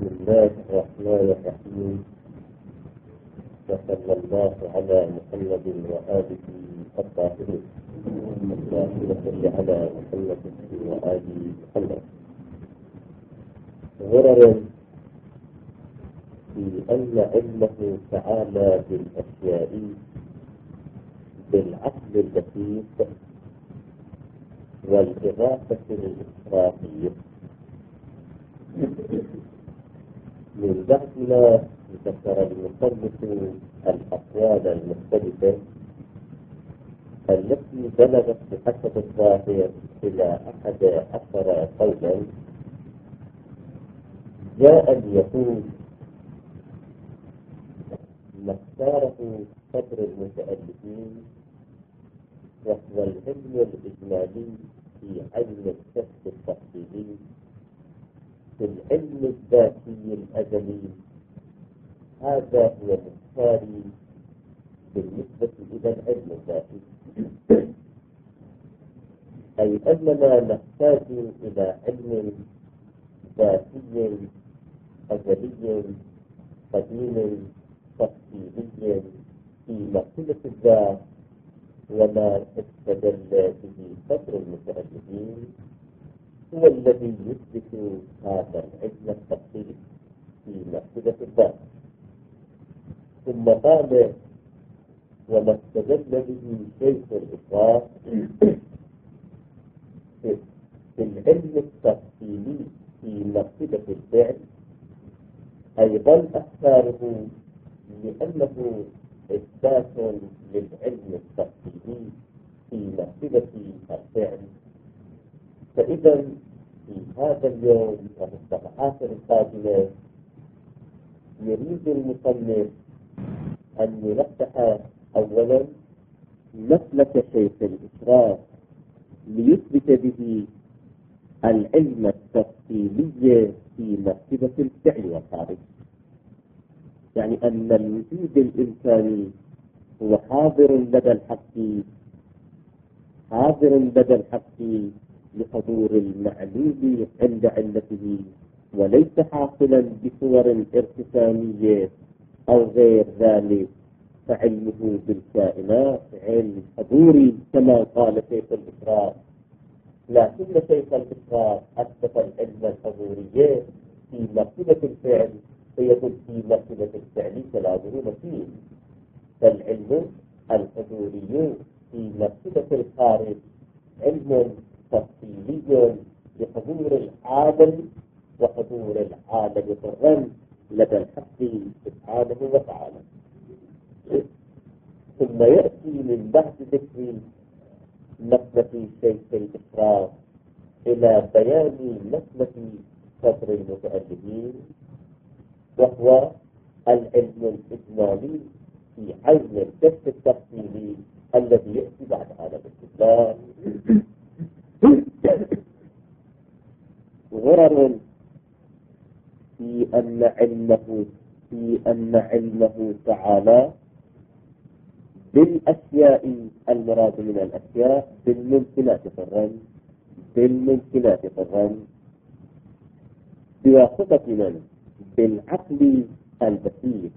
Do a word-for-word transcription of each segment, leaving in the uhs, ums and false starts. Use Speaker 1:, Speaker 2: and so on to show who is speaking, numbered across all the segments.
Speaker 1: بسم الله الرحمن الرحيم، وصلى الله على محمد وآله الطاهرين، اللهم صل على محمد وآل محمد. غرر في أن علمه تعالى بالأشياء بالعقل الدقيق والإضافة الإسرافية. من بعد ما ذكر المصنف الأقوال المختلفة التي بلغت بحسب الظاهر إلى أحد عشر قولا، جاء ليقول ما اختاره صدر المتألفين وهو العلم الإجمالي في علم الكشف التفصيلي في العلم الذاتي الأزلي. هذا هو مختاري بالنسبة إلى العلم الذاتي، أي أننا نحتاج إلى علم ذاتي أزلي قديم تفصيلي في مرحلة الذات، وما استدل به صدر المتألفين هو الذي يثبت هذا العلم التفصيلي في مرحلة الذات. ثم قال وما استدل به شيخ الإسراف في العلم التفصيلي في مرحلة الفعل، أيضا أختاره لأنه إثبات للعلم التفصيلي في مرحلة الفعل. فإذا في هذا اليوم وفي الصفحات القادمة يريد المصنف أن يفتح أولا مسلك شيخ الإسراف ليثبت به العلم التفصيلي في مرحلة الفعل والخارج، يعني أن الوجود الإنساني هو حاضر لدى الحق حاضر لدى الحق لحضور المعلوم عند علته، وليس حاصلا بصور ارتسامية أو غير ذلك. فعلمه بالكائنات علم حضوري كما قال شيخ الإسراف، لكن شيخ الإسراف أثبت العلم الحضوري في مرحلة الفعل، فيكون في مرحلة الفعل كلامه فيه. فالعلم الحضوري في مرحلة الخارج علم تفصيلي لحضور العالم وحضور العالم ضرا لدى الحق سبحانه وتعالى. ثم يأتي من بعد ذكر مسلك شيخ الإسراف إلى بيان مسلك صدر المتألفين، وهو العلم الإجمالي في علم الكشف التفصيلي الذي يأتي بعد هذا الاستدلال. غرر في أن علمه في أن علمه تعالى بالأشياء، المراد من الأشياء بالممكنات طرا بالممكنات طرا بواسطة من؟ بالعقل البسيط.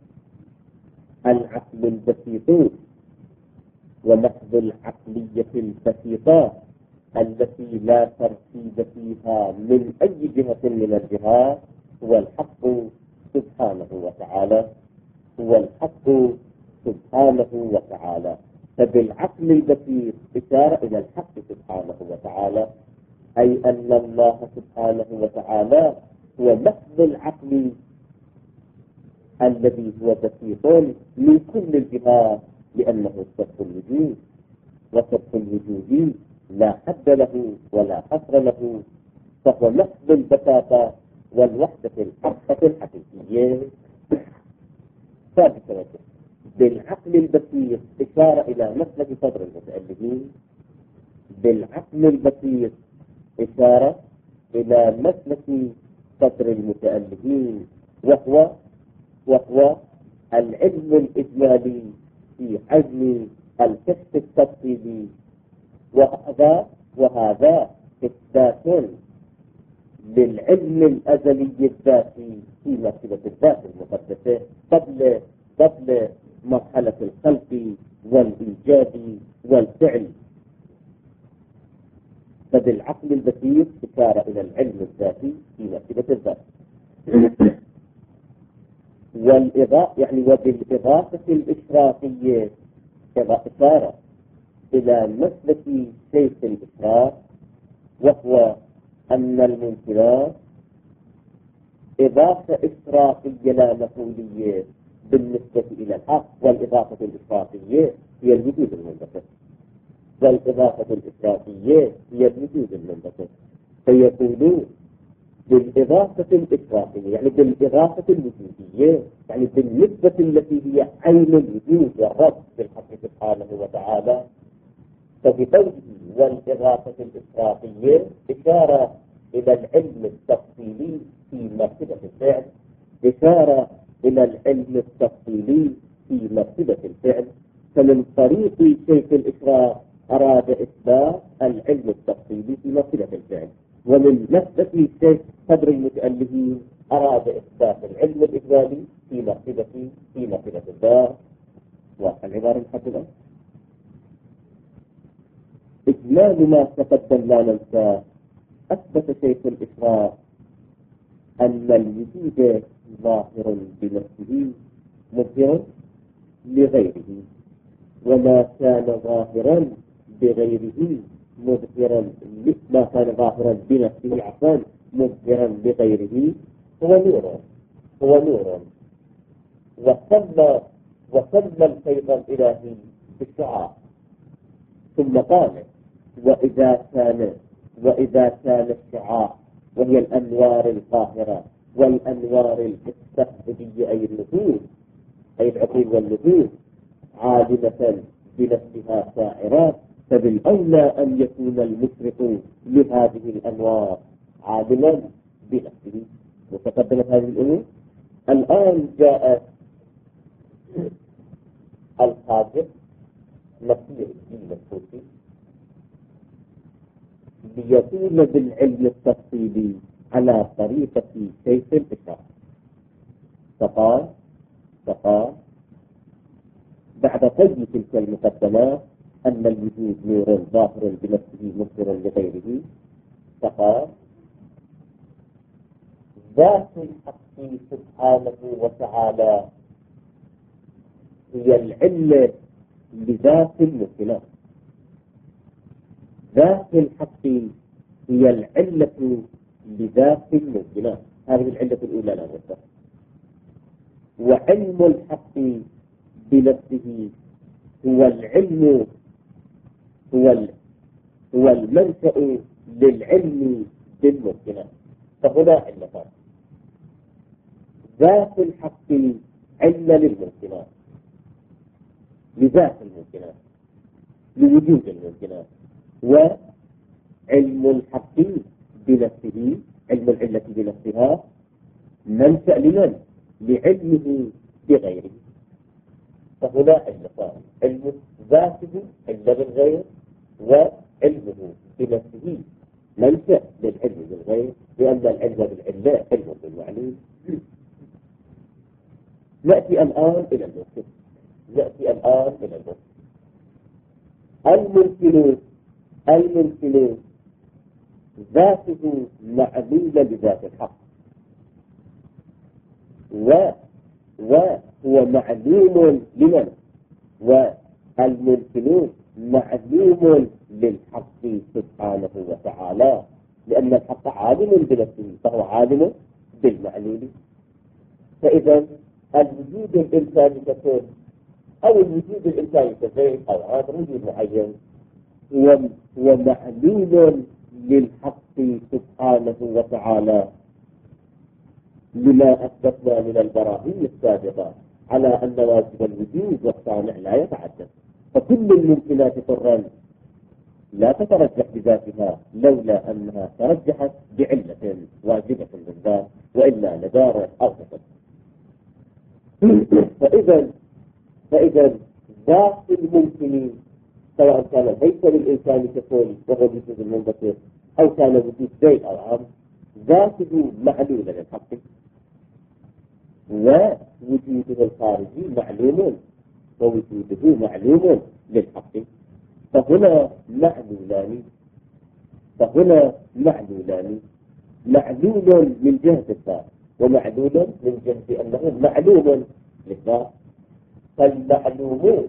Speaker 1: العقل البسيط ومحض العقلية البسيطة التي لا ترتيب فيها من أي جهة من الجهات هو الحق سبحانه وتعالى هو الحق سبحانه وتعالى. فبالعقل البسيط إشارة إلى الحق سبحانه وتعالى، أي أن الله سبحانه وتعالى هو محض العقل الذي هو بسيط من كل الجهات، لأنه سبق الوجود، وسبق الوجود لا حد له ولا حصر له، فهو محض البساطة والوحدة الحقة الحقيقية ثابتة. بالعقل البسيط إشارة إلى مسلك صدر المتألفين، بالعقل البسيط إشارة إلى مسلك صدر المتألفين، وهو وهو العلم الإجمالي في علم الكشف التفصيلي. وهذا وهذا إثبات للعلم الأزلي الذاتي في مرتبة الذات المقدسة قبل قبل مرحلة الخلق والإيجاد والفعل. فبالعقل البسيط إشارة إلى العلم الذاتي في مرتبة الذات. والإضافة يعني وبالإضافة الإشراقية إشارة إلى مسلك سيف الإشراق، وهو أن الممكنات إضافة إشراقية لا مفعولية بالنسبة إلى الحق، والإضافة الإشراقية هي الوجود المنبثق، والإضافة الإشراقية هي الوجود المنبثق. فيقولون بالإضافة الإشراقية يعني بالإضافة الوجودية، يعني بالنسبة التي هي عين الوجود والرب بالحق سبحانه وتعالى. ففي قوله والإضافة الإشراقية إشارة إلى العلم التفصيلي في مرتبة الفعل، إشارة إلى العلم التفصيلي في مرتبة الفعل. فمن طريق شيخ الإشراق أراد إثبات العلم التفصيلي في مرتبة الفعل، ومن نفسه الشيخ صدر المتألفين أراد إثبات العلم الإجمالي في مرتبة في مرتبة الذات. والعبارة الحسنة إجمال ما تقدم لا ننسى. أثبت شيخ الإشراق أن الوجود ظاهر بنفسه مظهر لغيره، وما كان ظاهرا بغيره مظهرا ما كان ظاهرا بنفسه عفوا مظهرا لغيره هو نور هو نور وسمى وسمى الفيض الإلهي بالشعاع. ثم قال وإذا كان وإذا كان الشعاع وهي الأنوار القاهرة والأنوار المستهدية أي النفوس أي العقول والنفوس عالمة بنفسها سائرات، فبالأولى أن يكون المشرق لهذه الأنوار عالما بنفسه. وتقدمت هذه الأمور. الآن جاءت الخادم نصير الدين الصوفي ليقول بالعلم التفصيلي على طريقة شيخ الإشراق. فقال فقال بعد طي تلك المقدمات أن الوجود نور ظاهر بنفسه مظهر لغيره، فقال ذات الحق سبحانه وتعالى هي العلة لذات الممكنات. ذات الحق هي العلة لذات الممكنات، هذه العلة الأولى لا نفسها. وعلم الحق بنفسه هو العلم هو هو المنشأ للعلم بالممكنات. فهنا علتان: ذات الحق علة للممكنات لذات الممكنات لوجود الممكنات، وعلم الحق بنفسه علم العلة بنفسها منشأ لمن؟ لعلمه بغيره. فهنا علتان: علم ذاته علة بالغير، وعلمه بنفسه منشأ للعلم بالغير، لأن العلم بالعلة علم بالمعلوم. نأتي الآن إلى الممكن نأتي الآن إلى الممكن الممكن الممكن ذاته معلولة لذات الحق، و وهو معلوم لمن؟ والممكنون معلوم للحق سبحانه وتعالى، لأن الحق عالم بنفسه فهو عالم بالمعلول. فإذا الوجود الإنساني ككل أو الوجود الإنساني كزيت أو هذا وجود معين هو هو معلول للحق سبحانه وتعالى، لما أثبتنا من البراهين السابقة على أن واجب الوجود والصانع لا يتعدد. فكل الممكنات طرا لا تترجح بذاتها لولا أنها ترجحت بعلة واجبة بالذات، وإلا ندارة أو تفضل. فإذا فإذا ذات الممكن سواء كان الهيكل الإنساني ككل وهو الوجود المنبثق، أو كان وجود زيت أو عام، ذاته معلولة للحق ووجوده الخارجي معلوم ووجوده معلوم للحق، فهنا معلولان فهنا معلولان معلول من جهة الذات ومعلول من جهة أنه معلوم للذات. فالمعلوم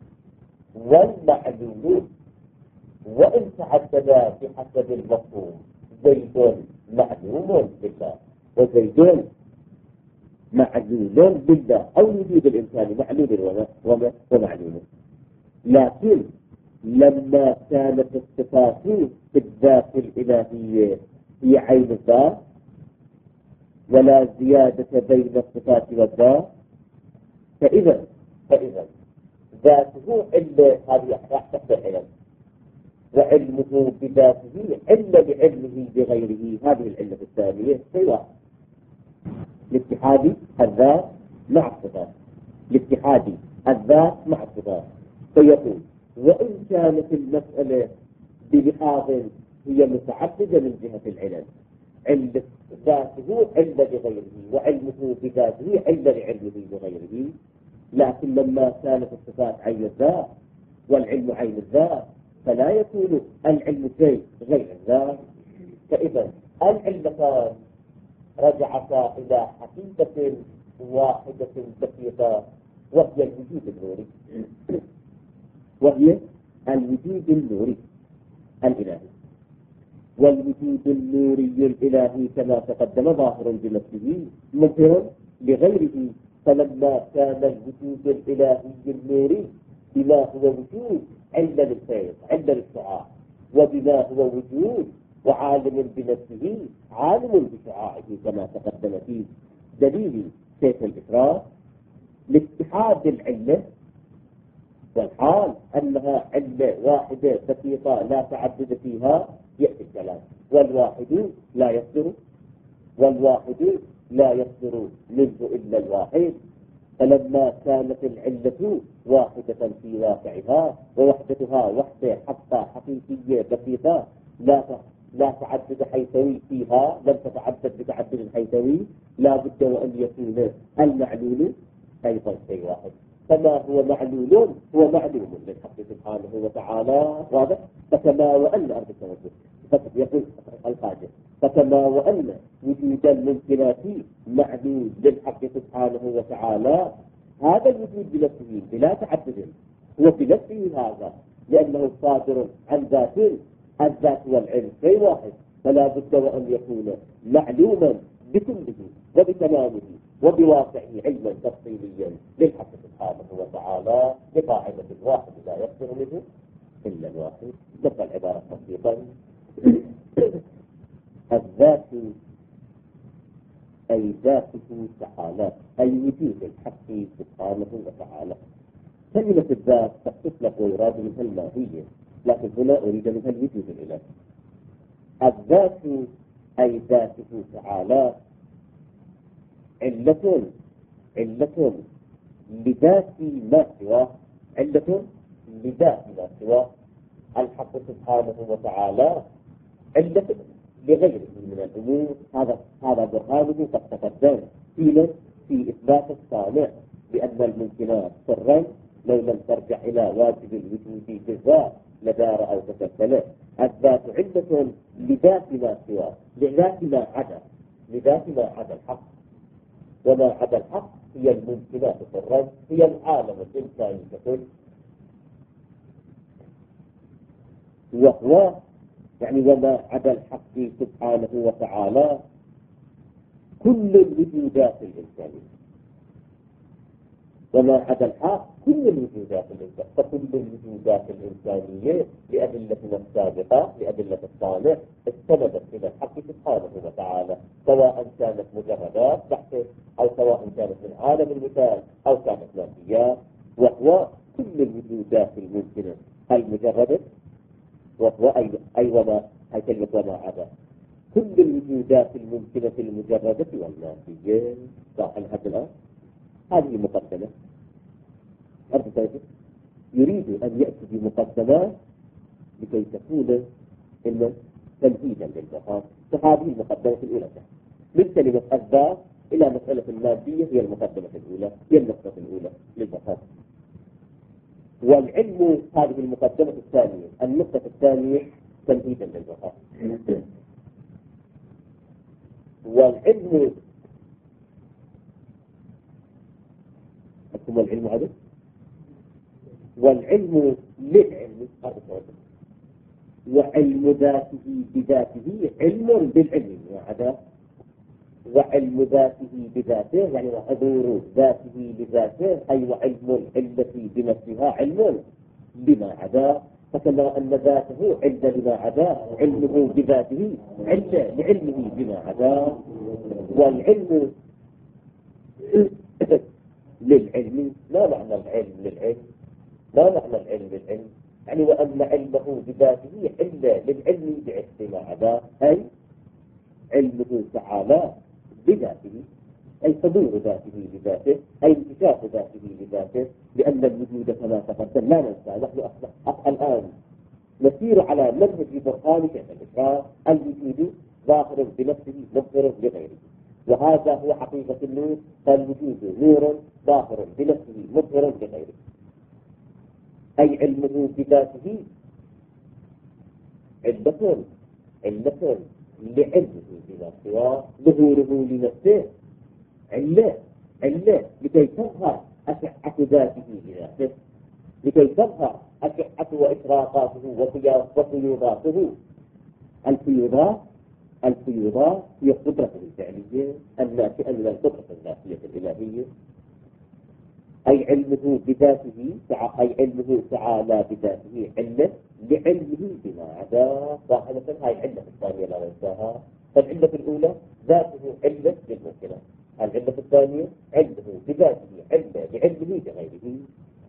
Speaker 1: والمعلوم وإن تعددا بحسب المفهوم، زيد معلوم لله وزيد معلول بالله، أو وجود الإنسان معلول ومعلوم. لكن لما كانت الصفات في الذات الإلهية هي عين الذات ولا زيادة بين الصفات والذات، فإذا فإذا ذاته علة، هذه تحت العلم، وعلمه بذاته علة بعلمه بغيره، هذه العلة الثانية سواء لاتحاد الذات مع الصفات، لاتحاد الذات مع الصفات. فيقول وإن كانت المسألة بلحاظ هي متعددة من جهة العلم، علة ذاته علة بغيره وعلمه بذاته علة لعلمه بغيره، لكن لما كانت الصفات عين الذات والعلم عين الذات فلا يكون العلم شيء غير الذات. فإذا العلتان رجعتا إلى حقيقة واحدة بسيطة وهي الوجود النوري وهي الوجود النوري الإلهي. والوجود النوري الإلهي كما تقدم ظاهر بنفسه مظهر لغيره. فلما كان الوجود الإلهي النوري بما هو وجود علة للخير علة للشعاع، وبما هو وجود وعالم بنفسه عالم بشعاعه كما تقدم في دليل شيخ الإسراء، لاتحاد العلة والحال أنها علة واحدة بسيطة لا تعدد فيها يأتي الكلام، والواحد لا يصدر والواحد لا يصدر منه إلا الواحد. فلما كانت العلة واحدة في واقعها ووحدتها وحدة حتى حقيقية بسيطة لا لا تعدد حيثوي فيها، لم تتعدد بتعدد حيثوي، لا بد وأن يكون المعلول أيضا شيء واحد. فما هو معلول هو معلوم للحق سبحانه وتعالى، واضح؟ فكما وأن أرض التوجه فقط يقول القاجر فكما وأن وجود الممكنات معلول للحق سبحانه وتعالى، هذا الوجود بنفسه بلا تعدد هو بنفسه هذا، لأنه صادر عن ذات الذات والعلم شيء واحد، فلا بد وأن يكون معلوما بكله وبتمامه وبواقعه علما تفصيليا للحق سبحانه وتعالى بقاعدة الواحد لا يصدر منه إلا الواحد. نبقى العبارة تطبيقا. الذات أي ذاته تعالى أي وجود الحق سبحانه وتعالى. كلمة الذات تطلق ويراد منها الماهية، لكن هنا أريد منها الوجود الإلهي. الذات أي ذاته تعالى علة علة لذات ما سواه علة لذات ما سواه. الحق سبحانه وتعالى علة لغيره من الأمور. هذا هذا برهانه قد تقدم في في إثبات الصانع بأن الممكنات سرا لو لم ترجع إلى واجب الوجود بالذات لدار أو تكفله. الذات علة لذات ما سواه، لذات ما عدا لذات ما عدا الحق، وما عدا الحق هي الممكنات سرا، هي العالم الإنساني ككل، وهو يعني وما عدا الحق سبحانه وتعالى كل الوجودات الإنسانية. وما عدا الحق كل الوجودات الإنسانية، فكل الوجودات الإنسانية لأدلتنا السابقة لأدلة الصانع استندت إلى الحق سبحانه وتعالى، سواء كانت مجردات بحث أو سواء كانت من عالم المثال أو كانت ماديات، وهو كل الوجودات الممكنة المجردة، وهو أي أي وما أي كلمة وما عدا كل الوجودات الممكنة المجردة والمادية. صح لحد الآن؟ هذه مقدمة. يريد أن يأتي بمقدمات لكي تكون إن تمهيدا للبقاء. فهذه المقدمة الأولى من كلمة الذات إلى مسألة المادية هي المقدمة الأولى، هي النقطة الأولى للبقاء. والعلم هذه المقدمة الثانية، النقطة الثانية تمهيدا للبقاء. والعلم ثم العلم هذا والعلم للعلم هذا، وعلم ذاته بذاته علم بالعلم وعدا، وعلم ذاته بذاته يعني وحضور ذاته بذاته أي وعلم التي بنفسها علم بما عدا. فكما أن ذاته علم بما عدا علمه بذاته علم لعلمه بما عدا. والعلم للعلم ما معنى العلم للعلم؟ ما معنى العلم للعلم؟ يعني وأن علمه بذاته علم للعلم بعلم ما عدا أي علمه تعالى بذاته أي حضور ذاته بذاته أي انكشاف ذاته بذاته. لأن الوجود كما تقدم لا ننسى نحن الآن نسير على منهج برهان شيخ الإسلام، الوجود ظاهر بنفسه مظهر لغيره، وهذا هو حقيقة النور. فالوجود نور ظاهر بنفسه مظهر لغيره، أي علمه بذاته علة علة لعلمه بما سواه، ظهوره لنفسه علة علة لكي تظهر أشعة ذاته بذاته، لكي تظهر أشعة وإشراقاته وفيوضاته. الفيوضات الفيوضات هي قدرته الفعلية الناشئة من القدرة الذاتية الإلهية، أي علمه بذاته أي علمه تعالى بذاته علة لعلمه بما عدا. واحدة هاي العلة الثانية لا ننساها. فالعلة الأولى ذاته علة للممكنة، العلة الثانية علمه بذاته علة لعلمه بغيره.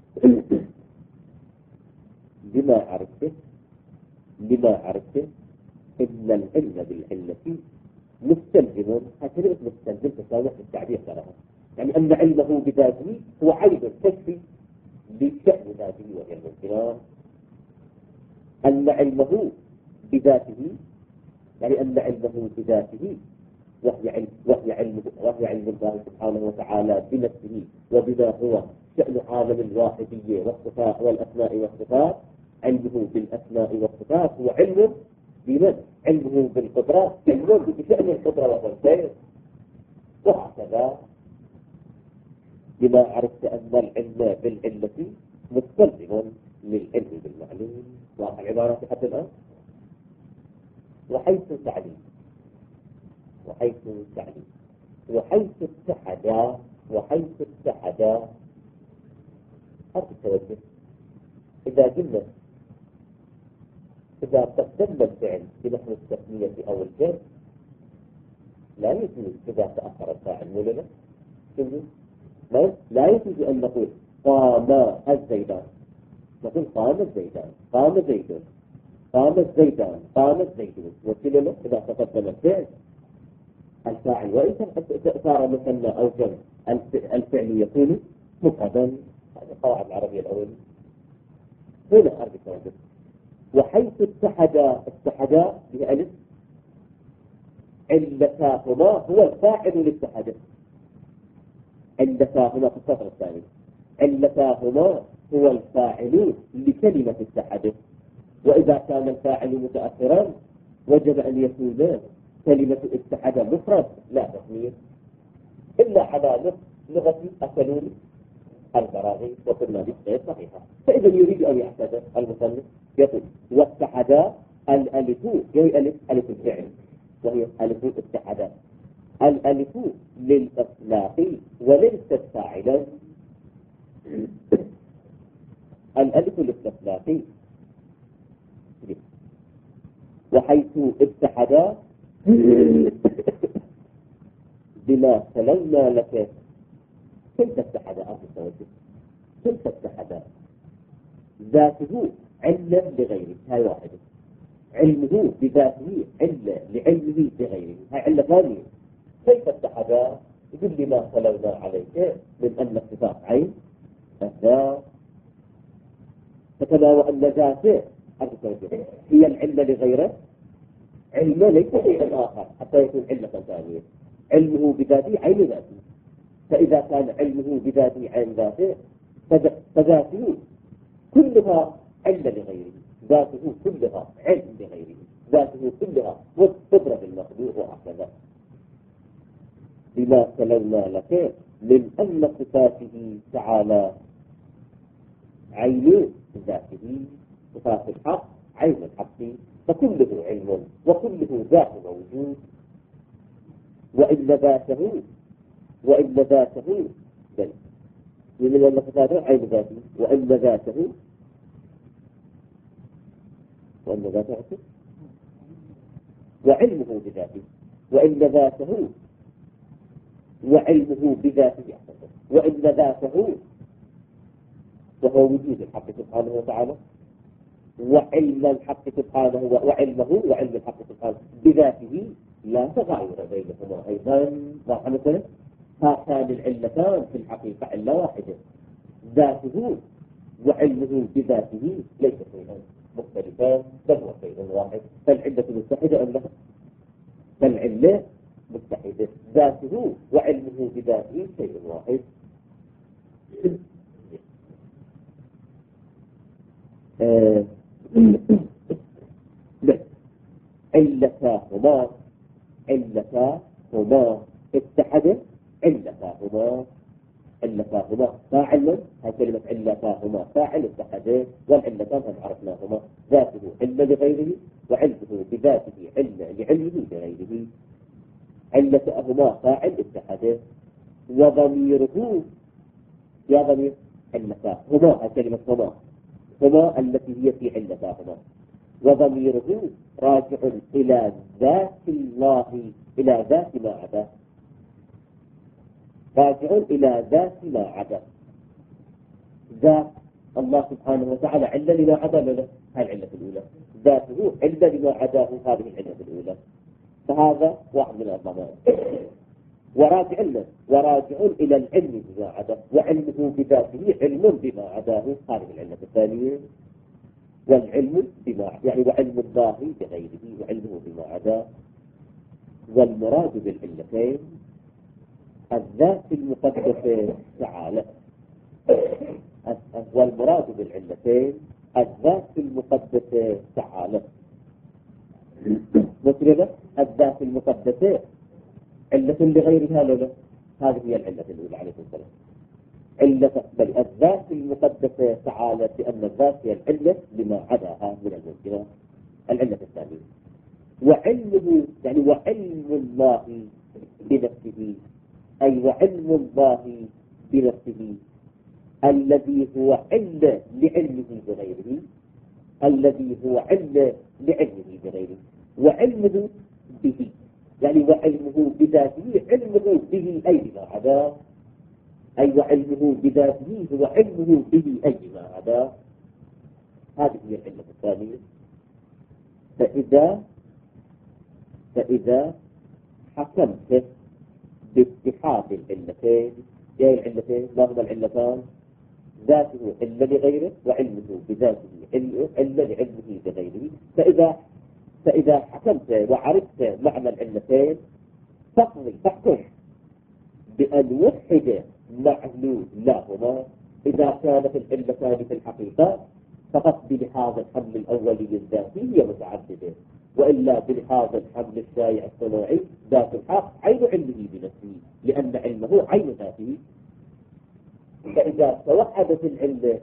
Speaker 1: لما عرفته لما عرفته إن العلم بالعلة مستلزم، هكذا مستلزم تسامح التعبير لها، يعني أن علمه بذاته هو عيب الكشف لشأن ذاته وهي الممكنات. أن علمه بذاته يعني أن علمه بذاته وهي علم وهي علم وهي علم الله سبحانه وتعالى بنفسه وبما هو شأن عالم الواحدية والصفات والأسماء والصفات. علمه بالأسماء والصفات هو علم بمن؟ علمه بالقدرات علم بشأن القدرة والخير. وهكذا لما عرفت أن العلم بالعلة مستلزم للعلم بالمعلوم. واقع العبارة حتى الآن. وحيث تعليم وحيث تعليم وحيث اتحدا وحيث اتحدا هذا التوجه. إذا قلنا إذا قدمنا الفعل بنحو التسمية أو الجر لا يجوز إذا تأخر الفاعل ولا لا لا يجوز أن نقول قام الزيدان، نقول قام الزيدان قام زيدون قام الزيدان قام الزيدون. وكلنا إذا تقدم الفعل الفاعل وإن صار مثنى أو جمع الفعل يكون مفردا. هذه قواعد العربية الأولى. هنا أرجع توجه. وحيث اتحدا اتحدا بألف علتاهما هو الفاعل للاتحاد. علتاهما في السطر الثاني علتاهما هو الفاعل لكلمة التحدث. وإذا كان الفاعل متأخرا وجب أن يكون كلمة اتحد مفرد لا تسمية إلا على لغة أكلون البراغي وقلنا بالغير صحيحة. فإذا يريد أن يحتدث المصنف يقول واتحدا الألف هي ألف ألف الفعل وهي ألف اتحدا. الألف للإطلاق وليست فاعلا. الألف للإطلاق. وحيث اتحدا بما سلمنا لك كيف اتحدا أهل التوجه كيف اتحدا ذاته علة لغيره. هاي واحدة. علمه بذاته علة لعلمه بغيره. هاي علة ثانية. كيف اتحدا يقول لي ما سلمنا عليك من أن الصفات عين الذات. فكما وأن ذاته هي العلة لغيره علمه ليس شيئا آخر حتى يكون علة ثانية. علمه بذاته عين ذاته، فإذا كان علمه بذاته عين ذاته فذاته كلها علة لغيره، ذاته كلها علم لغيره، ذاته كلها قدرة بالمخلوق وهكذا. بما سلمنا لك من أن صفاته تعالى عين ذاته، صفات الحق عين الحق، فكله علم وكله ذات موجود. وإن ذاته وإن ذاته بل من أن صفاته عين ذاته وإن ذاته وإن ذاته وعلمه بذاته وإن ذاته وعلمه بذاته وإن ذاته وهو وجود الحق سبحانه وتعالى، وعلم الحق سبحانه وعلمه وعلم الحق سبحانه بذاته لا تغاير بينهما أيضا. مثلا هاتان العلتان في الحقيقة علة واحدة، ذاته وعلمه بذاته ليس شيئا مختلفان بل هو شيء واحد. فالعلة متحدة أم لا؟ فالعلة متحدة، ذاته وعلمه بذاته شيء واحد. آه. علتاهما علتاهما اتحدا علتاهما علتاهما فاعل. هذه كلمة علتاهما فاعل اتحدا، والعلتان هم عرفناهما ذاته علم لغيره وعلمه بذاته علم لعلمه لغيره. علتاهما فاعل اتحدا، وضميره يا ضمير علتاهما، هذه كلمة هما هما التي هي في علتاهما، وضميره راجع إلى ذات الله إلى ذات ما عدا، راجع إلى ذات ما عدا. ذات الله سبحانه وتعالى علة لما عدا له، هذه العلة الأولى. ذاته علة لما عداه، هذه العلة الأولى. فهذا واحد من الضمان. وراجع له وراجع إلى العلم بما عدا، وعلمه بذاته علم بما عداه، هذه العلة الثانية. والعلم بما يعني وعلم الله بغيره وعلمه بما عدا. والمراد بالعلتين الذات المقدسة تعالى، والمراد بالعلتين الذات المقدسة تعالى. مثل الذات المقدسة علة لغيرها لا، هذه هي العلة الأولى عليه السلام. علة بل الذات المقدسة تعالى، لأن الذات هي العلة لما عداها من الممكنات. العلة الثانية وعلمه يعني وعلم الله بنفسه، أي وعلم الله بنفسه الذي هو علة لعلمه بغيره، الذي هو علة لعلمه بغيره. وعلمه به يعني وعلمه بذاته علمه به أي بما عداه، أي وعلمه بذاته هو علمه به أي ما عدا. هذه هي العلة الثانية. فإذا فإذا حكمت باتحاد العلتين، يا العلتين ما هما العلتان؟ ذاته علة لغيره وعلمه بذاته علة لعلمه بغيره. فإذا فإذا حكمت وعرفت معنى العلتين تقضي تحكم بأن يوحد معلول لهما إذا كانت العلتان في الحقيقة فقط بلحاظ الحمل الأولي الذاتي هي متعددة، وإلا بلحاظ الحمل الشائع الصناعي ذات الحق عين علمه بنفسه، لأن علمه عين ذاته. فإذا توحدت العلة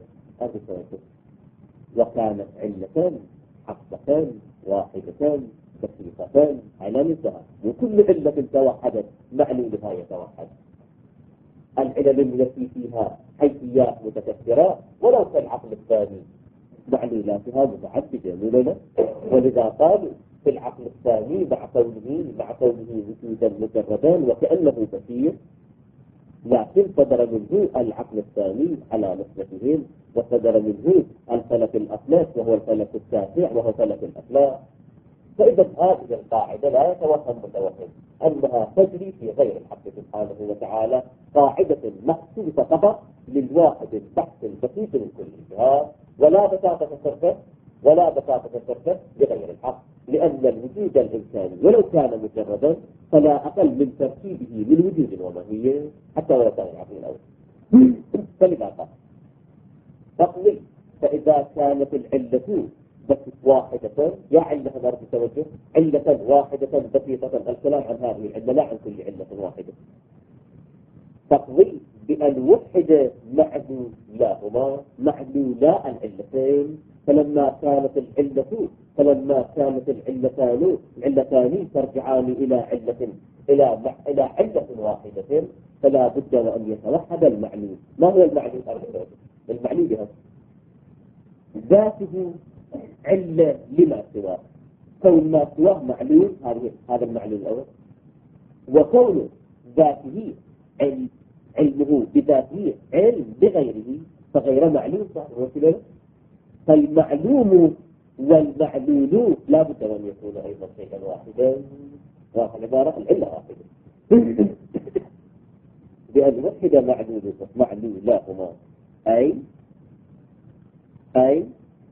Speaker 1: وكانت علة حقة واحدة دقيقة على مثلها، وكل علة توحدت معلولها يتوحد. العلل التي فيها حيثيات متكثرة ولو كان العقل الثاني معلولاتها متعددة مللة، ولذا قالوا في العقل الثاني مع كونه مع كونه وجودا مجردا وكأنه كثير، لكن صدر منه العقل الثاني على نسبتهم، وصدر منه الفلك الأفلاك وهو الفلك التاسع وهو فلك الأفلاك. فإذا هذه القاعدة لا يتوهم متوهم أنها تجري في غير الحق سبحانه وتعالى، قاعدة مخصوصة فقط للواحد البحث البسيط من كل اجتهاد، ولا بساطة تصرفه ولا بساطة تصرفه لغير الحق، لأن الوجود الوجود الإنساني ولو كان مجردا فلا أقل من تركيبه من وجود وماهية حتى ولو كان العقل الأول. فلذا قال تقضي فإذا كانت العلة بس واحدة، يا علة مرة توجه علة واحدة بسيطة، الكلام عن هذه العلة لا عن كل علة واحدة. تقضي بأن وحد معلولاهما معلولا العلتين، فلما كانت العلة فلما كانت العلتان العلتان ترجعان إلى علة إلى إلى علة واحدة، فلا بد وأن يتوحد المعلول. ما هو المعلول؟ المعلول بها ذاته علة لما سواه، كون ما سواه معلول هذا هذا المعلول الأول، وكون ذاته علم علمه بذاته علم بغيره فغير معلول. فالمعلوم والمعلول لا بد أن يكون أيضا شيئا واحدا، واحد عبارة العلة واحدة. بأن وحد معلول معلولاهما أي أي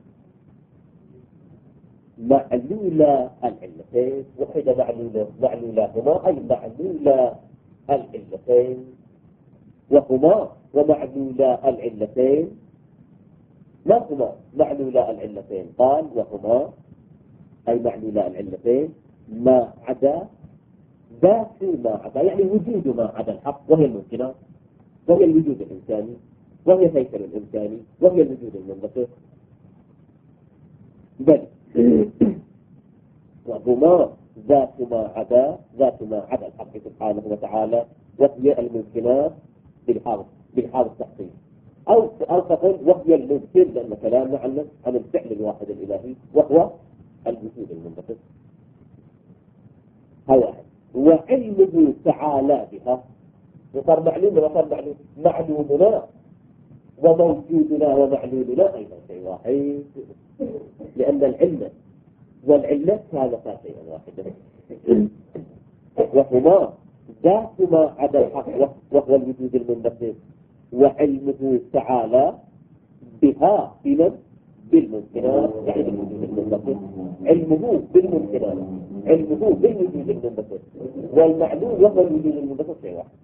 Speaker 1: معلولا العلتين، وحد معلولا معلولاهما أي معلولا العلتين، وهما ومعلولا العلتين. ما هما معلولا العلتين؟ قال وهما أي معلولا العلتين ما عدا ذات ما عدا، يعني وجود ما عدا الحق، وهي الممكنات، وهي الوجود الإنساني، وهي الهيكل الإنساني، وهي الوجود المنبثق. بل وهما ذات ما عدا ذات ما عدا الحق سبحانه وتعالى، وهي الممكنات بالحال بالحال التحقيق، أو أو تقول وهي الممكن، لأن كلامنا عن عن الفعل الواحد الإلهي وهو الوجود المنبثق. هو وعلمه تعالى بها، وصار معلوم وصار معلوم معلومنا وموجودنا ومعلولنا أيضا شيء واحد، لأن العلم والعلة كانتا شيئا واحدا، وهما ذات ما عدا الحق وهو الوجود المنبثق، وعلمه تعالى بها بمن بالممكنات، يعني بالوجود المنبثق، علمه بالممكنات، علمه بالوجود المنبثق، والمعلوم وهو الوجود المنبثق شيء واحد.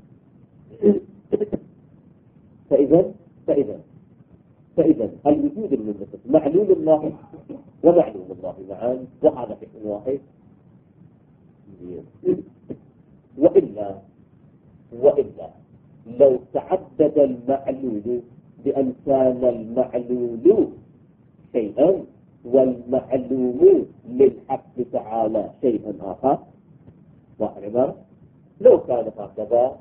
Speaker 1: فإذا فإذا فإذا الوجود المنبثق معلوم الله ومعلوم الله معا، وهذا شيء واحد. وإلا وإلا لو تعدد المعلول بأن كان المعلول شيئا والمعلوم للحق تعالى شيئا آخر، وعلما لو كان هكذا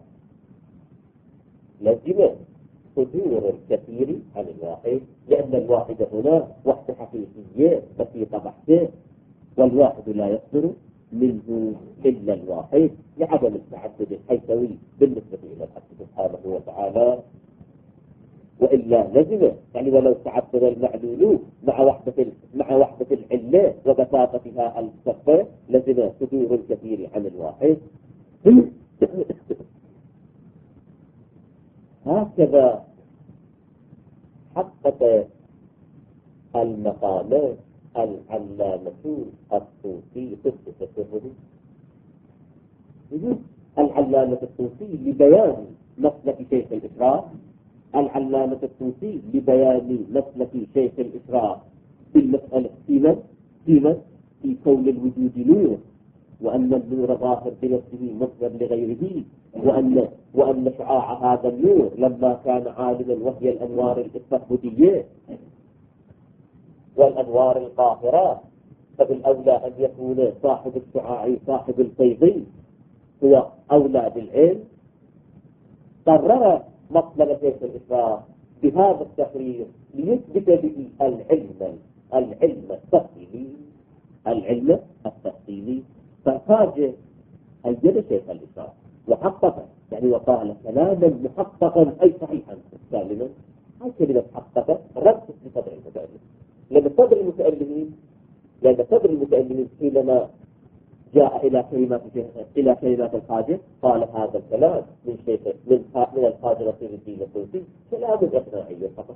Speaker 1: لزم صدور الكثير عن الواحد، لأن الواحد هنا وحدة حقيقية بسيطة بحثة، والواحد لا يصدر منه إلا الواحد لعدم التعدد الحيثوي بالنسبة إلى الحق سبحانه وتعالى. وإلا لزم، يعني ولو تعدد المعلول مع وحدة مع وحدة العلة وبساطتها الصفة لزم صدور الكثير عن الواحد. هكذا حقق المقام العلامة الصوفي قصة سره. العلامة الصوفي لبيان مسلك شيخ الإسراء، العلامة الصوفي لبيان مسلك شيخ الإسراء في المسألة فيما فيما في كون الوجود نور، وأن النور ظاهر بنفسه مصدر لغيره، وأن وأن شعاع هذا النور لما كان عالما وهي الأنوار التفردية والأنوار القاهرة، فبالأولى أن يكون صاحب الشعاع صاحب الفيض هو أولى بالعلم. قرر مطلب شيخ الإسراء بهذا التقرير ليثبت به العلم العلم التفصيلي العلم التفصيلي فحاجة أيد شيخ الإسراء وحقق، يعني وقال كلاما محققا أي صحيحا سالما. هاي كلمة حقق رد لصدر المتألم، لأن صدر المتألمين لأن صدر المتألمين حينما جاء إلى كلمات إلى كلمات الحاجة قال هذا الكلام من شيخ من من الحاجة نصير الدين الصوفي كلام إقناعي فقط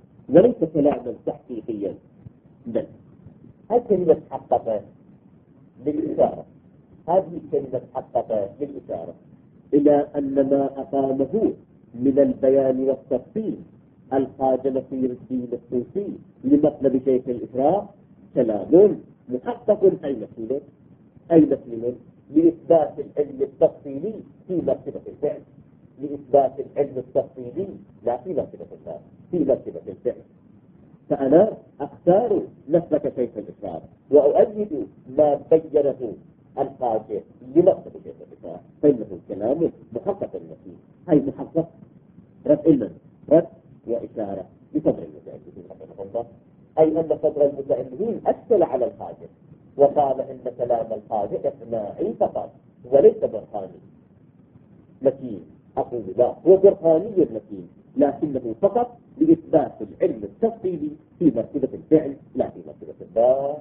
Speaker 1: وليس كلاما تحقيقيا. بل هاي كلمة حقق للإشارة، هذه الكلمة حققت للإشارة إلى أن ما أقامه من البيان والتفصيل الحاجة نصير الدين الصوفي لمطلب شيخ الإشراق كلام محقق أين فيه أين فيه لإثبات العلم التفصيلي في مرتبة الفعل، لإثبات العلم التفصيلي لا في مرتبة الفعل، في مرتبة الفعل. فأنا أختار نسبة شيخ الإشراق وأؤيد ما بينه الحاجة لمقصد شيخ الإشراق، فإنه كلام محقق النفي، هاي محقق رد علما رد وإشارة بصدر المتألفين رحمه الله، أي أن صدر المتألفين أشكل على الحاجة وقال إن كلام الحاجة إقناعي فقط وليس برهاني متين. أقول لا، هو برهاني متين لكنه فقط لإثبات العلم التفصيلي في مرتبة الفعل لا في مرتبة الذات.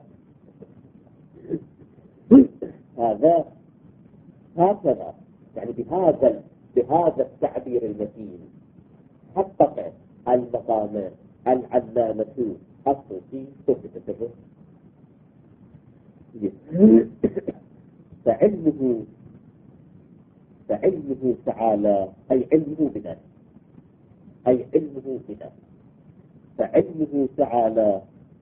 Speaker 1: هذا هكذا يعني بهذا بهذا التعبير المتين حقق المقام العلامة الصوفي صوفي التفكير. فعلمه فعلمه تعالى أي علمه بذاته، أي علمه بذاته، فعلمه تعالى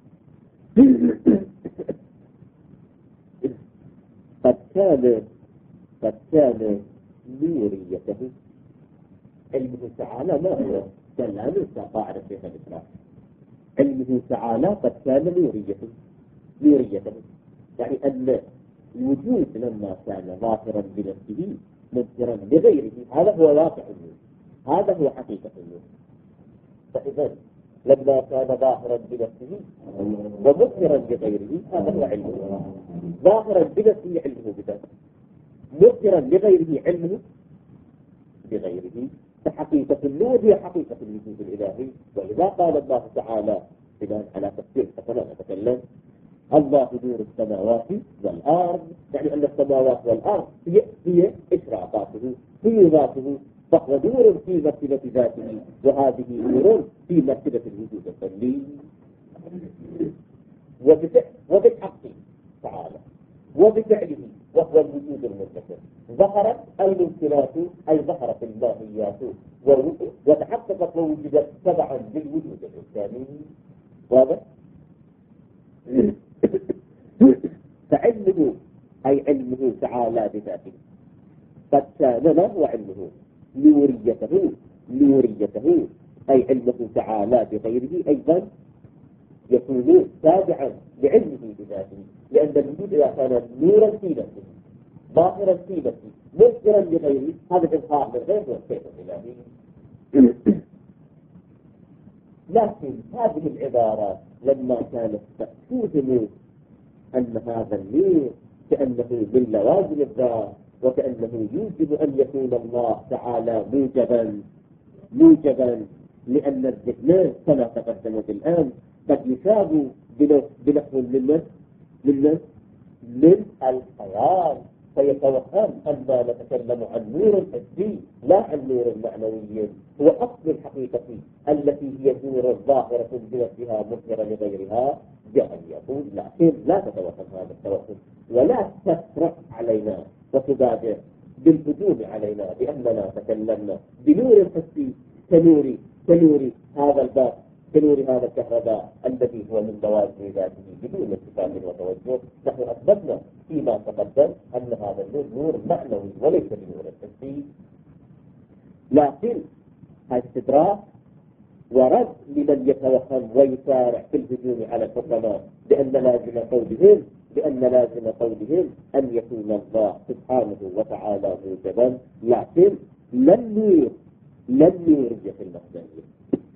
Speaker 1: قد كان قد كان نوريته. علمه تعالى ما هو كلام قاعدة شيخ الإسلام، علمه تعالى قد كان نوريته نوريته يعني أن الوجود لما كان ظاهرا بنفسه مظهرا لغيره، هذا هو واقع النور، هذا هو حقيقة النور. فإذا لما كان ظاهرا بنفسه ومظهرا لغيره هذا هو علمه، ظاهرا بنفسه علمه بذاته، مظهرا لغيره علمه بغيره. فحقيقة النور هي حقيقة الوجود الإلهي. وإذا قال الله تعالى بناء على تفسير حسنا نتكلم الله نور السماوات والأرض، يعني أن السماوات والأرض هي هي إشراقاته هي ذاته، فهو نور في مرتبة ذاته وهذه نور في مرتبة الوجود الكلي. وبالحق تعالى وبفعله وهو الوجود المنتشر ظهرت الممكنات أي ظهرت الماهيات وتحققت ووجدت تبعا للوجود الإنساني. واضح؟ فعلمه أي علمه تعالى بذاته قد كان ما هو علمه نوريته نوريته أي علمه تعالى بغيره أيضا يكون تابعا لعلمه بذاته، لأن الوجود إذا كان نورا في نفسه ظاهرا في نفسه مظهرا لغيره هذا إظهار للغير والشيء الإلهي. لكن هذه العبارات لما كانت توهم أن هذا النور كأنه من لوازم الذات وكأنه يوجب أن يكون الله تعالى موجبا موجبا لأن الذهن كما تقدمت الآن قد يشاب بنحو من من من الخيال، فيتوهم أننا نتكلم عن نور حسي لا عن نور معنوي هو أصل الحقيقة التي هي نور ظاهرة بنفسها مظهرة لغيرها، بأن يقول لكن لا تتوهم هذا التوهم ولا تسرع علينا وتبادر بالهجوم علينا بأننا تكلمنا بنور حسي كنور كنور هذا الباب كنور هذا الكهرباء الذي هو من لوازم ذاته بدون اتفاق وتوجه. نحن أثبتنا فيما تقدم أن هذا النور نور معنوي وليس بنور حسي، لكن هذا استدراك ورد لمن يتوهم ويسارع في الهجوم على الحكماء بأن لازم قولهم بأن لازم قولهم أن يكون الله سبحانه وتعالى موجبا، لكن لن نور لن نورية في المصدرية.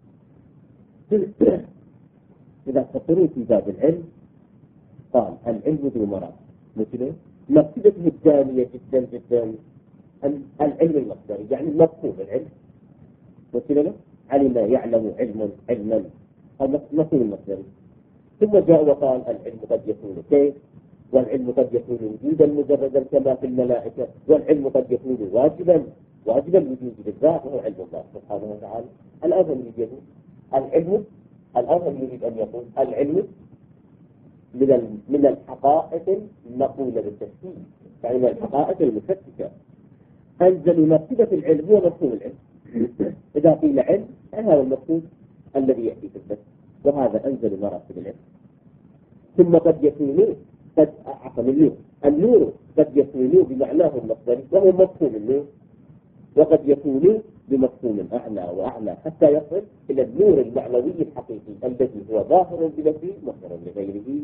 Speaker 1: إذا تفكروا في باب العلم قال العلم ذو مرض مثل مرتبته الثانية جدا جدا العلم المصدري يعني مفهوم العلم مثل علم يعلم علما علما هذا مفهوم المصدري. ثم جاء وقال العلم قد يكون كيف، والعلم قد يكون وجودا مجردا كما في الملائكة، والعلم قد يكون واجبا واجب الوجود بالذات وهو علم الله سبحانه وتعالى. الآن يريد العلم الآن يريد أن يقول العلم من من الحقائق المقولة بالتشكيك، يعني من الحقائق المشككة. أنزل مرتبة العلم هو مفهوم العلم. إذا قيل علم هذا المفهوم الذي يأتي في البث، وهذا أنزل مراتب العلم. ثم قد يكون قد عفوا النور النور قد يكون بمعناه المصدري وهو مفهوم النور، وقد يكون بمفهوم أعلى وأعلى حتى يصل إلى النور المعنوي الحقيقي الذي هو ظاهر بنفسه مظهر لغيره.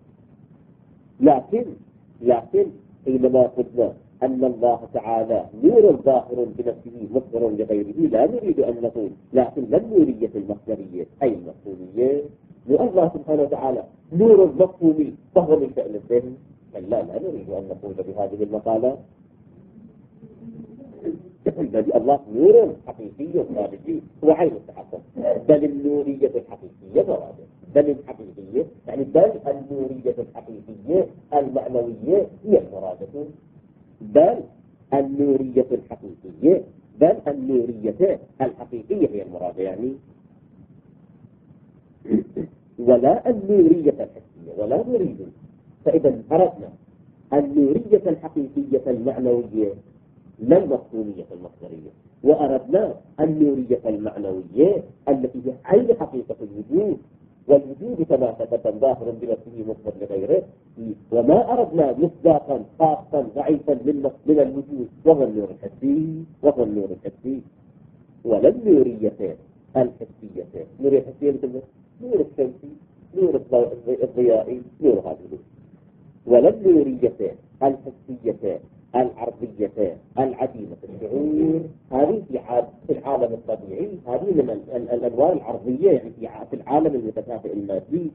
Speaker 1: لكن لكن حينما قلنا أن الله تعالى نور ظاهر بنفسه مظهر لغيره لا نريد أن نقول لكن لا النورية المصدرية أي المفهومية، والله سبحانه وتعالى نور مفهومي فهو من شأن الذهن. لا لا نريد أن نقول بهذه المقالة الذي الله نور حقيقي خارجي هو عين التحقق، بل النورية الحقيقية مراده، بل الحقيقية يعني بل النورية الحقيقية المعنوية هي المرادة، بل النورية الحقيقية بل النورية الحقيقية هي المرادة يعني، ولا النورية الحسية ولا نريد. فإذا أردنا النورية الحقيقية المعنوية لا المفهومية المصدرية، وأردنا النورية المعنوية التي هي عين حقيقة الوجود، والوجود كما تقدم ظاهر بنفسه مصدر لغيره، وما أردنا مصداقا خاصا ضعيفا من من الوجود وهو النور الحسي وهو النور الحسي، ولا النورية الحسية. النورية الحسية مثل نور الشمسي، نور الضيائي، نور هذه، ولا النورية الحسية العرضية العديمة الشعور. هذه في العالم الطبيعي، هذه من الأنوار العرضية يعني في العالم المتكافئ المادي.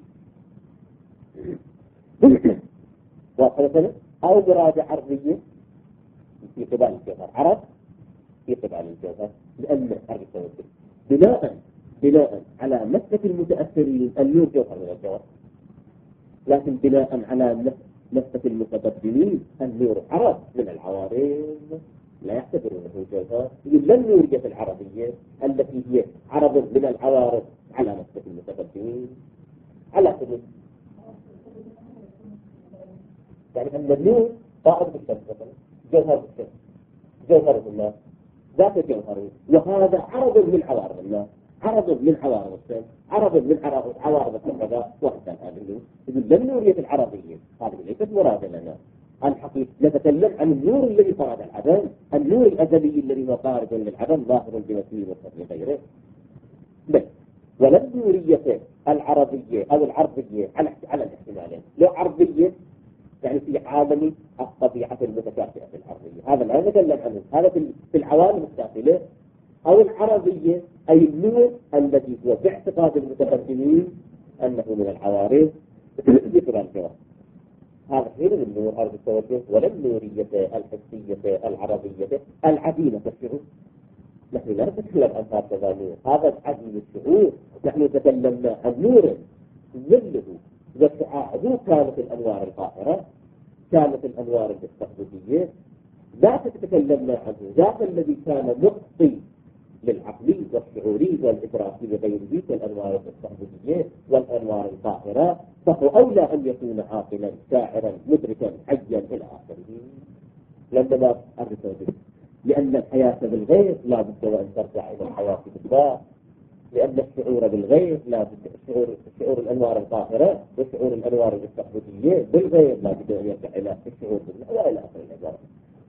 Speaker 1: وقلتنا أو مرادة عرضية في قبال الجوهر، عرض في قبال الجوهر، لأن الرسالة بناء بناء على مسلك المتأثرين النور جوهر من الجوهر، لكن بناء على مسلك المتقدمين النور عرض من العوارض لا يعتبرونه جوهر. إلا النورية العربية التي هي عرض من العوارض على مسلك المتقدمين على سبيل يعني أن النور طائر بالشمس مثلا، جوهر بالشمس، جوهر بالناس ذات جوهر، وهذا عرض من عوارض الناس، عرض من عوارض الشمس، عرض من عوارض الكهرباء وحتى هذه. إذن النورية العربية هذه ليست مرادة لنا الحقيقة. نتكلم عن النور الذي فرض العدم، النور الأزلي الذي هو خارج للعدم ظاهر بنفسه وصف لغيره. بس ولا النورية العربية أو العرضية على على الاحتمالين. لو عرضية يعني في عالم الطبيعة المتكافئة في العرضية، هذا لا نتكلم عنه، هذا في العوالم الداخلية. أو العربية أي النور الذي هو باعتقاد المتقدمين أنه من العوارض ذكر الجواب، هذا غير النور أرض التوجه. ولا النورية الحسية العربية العديمة الشعور. نحن لا نتكلم عن هذا النور، هذا عديم الشعور. نحن تكلمنا عن نور ظله وشعاعه كانت الأنوار القاهرة، كانت الأنوار الاستقبالية. ذاك تكلمنا عنه، ذاك الذي كان مقصي للعقلي والشعوري والإدراكي وغيره كالأنوار الاستقبالية والأنوار القاهرة، فهو أولى أن يكون عاقلا شاعرا مدركا حيا إلى آخره. لما الرسالة لأن الحياة بالغير لا بد وأن ترجع إلى الحياة بالذات، لأن الشعور بالغير لا بد شعور شعور الأنوار القاهرة وشعور الأنوار الاستقبالية بالغير لا بد أن يرجع إلى الشعور بالله وإلى آخر العبارة.